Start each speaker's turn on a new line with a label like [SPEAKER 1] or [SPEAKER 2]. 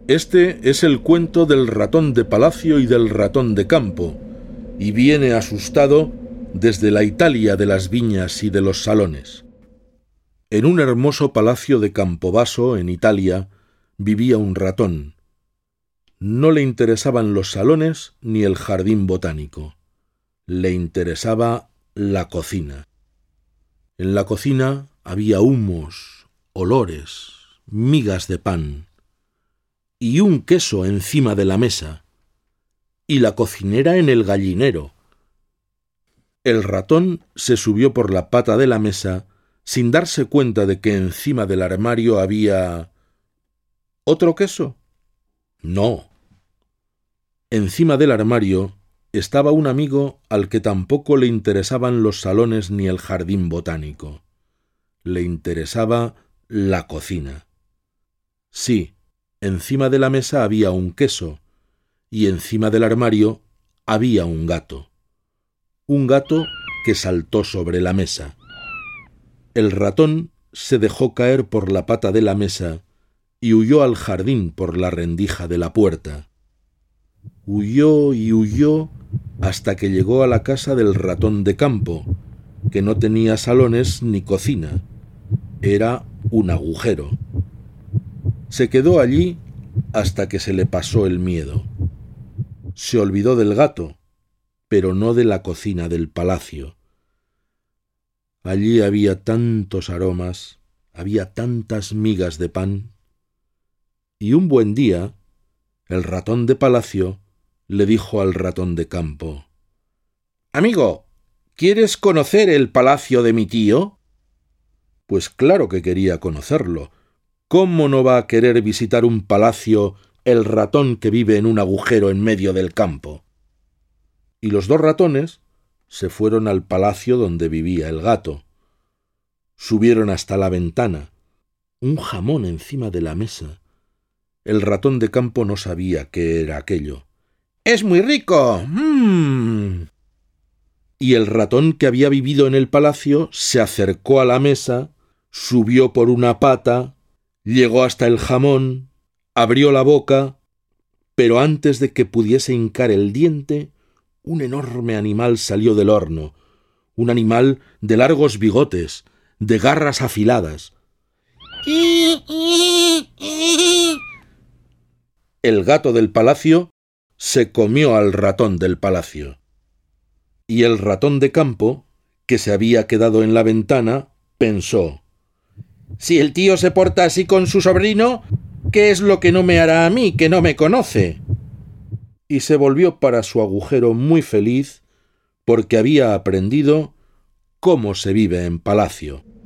[SPEAKER 1] Este es el cuento del ratón de palacio y del ratón de campo, y viene asustado desde la Italia de las viñas y de los salones. En un hermoso palacio de Campobasso, en Italia, vivía un ratón. No le interesaban los salones ni el jardín botánico. Le interesaba la cocina. En la cocina había humos, olores, migas de pan y un queso encima de la mesa, y la cocinera en el gallinero. El ratón se subió por la pata de la mesa sin darse cuenta de que encima del armario había... ¿Otro queso? No. Encima del armario estaba un amigo al que tampoco le interesaban los salones ni el jardín botánico. Le interesaba la cocina. Sí, encima de la mesa había un queso, y encima del armario había un gato. Un gato que saltó sobre la mesa. El ratón se dejó caer por la pata de la mesa y huyó al jardín por la rendija de la puerta. Huyó y huyó hasta que llegó a la casa del ratón de campo, que no tenía salones ni cocina. Era un agujero. Se quedó allí hasta que se le pasó el miedo. Se olvidó del gato, pero no de la cocina del palacio. Allí había tantos aromas, había tantas migas de pan. Y un buen día, el ratón de palacio le dijo al ratón de campo: «Amigo, ¿quieres conocer el palacio de mi tío?» Pues claro que quería conocerlo. ¿Cómo no va a querer visitar un palacio el ratón que vive en un agujero en medio del campo? Y los dos ratones se fueron al palacio donde vivía el gato. Subieron hasta la ventana. Un jamón encima de la mesa. El ratón de campo no sabía qué era aquello. «¡Es muy rico! Y el ratón que había vivido en el palacio se acercó a la mesa, subió por una pata, llegó hasta el jamón, abrió la boca, pero antes de que pudiese hincar el diente, un enorme animal salió del horno, un animal de largos bigotes, de garras afiladas. El gato del palacio se comió al ratón del palacio. Y el ratón de campo, que se había quedado en la ventana, pensó: «Si el tío se porta así con su sobrino, ¿qué es lo que no me hará a mí, que no me conoce?» Y se volvió para su agujero muy feliz porque había aprendido cómo se vive en palacio.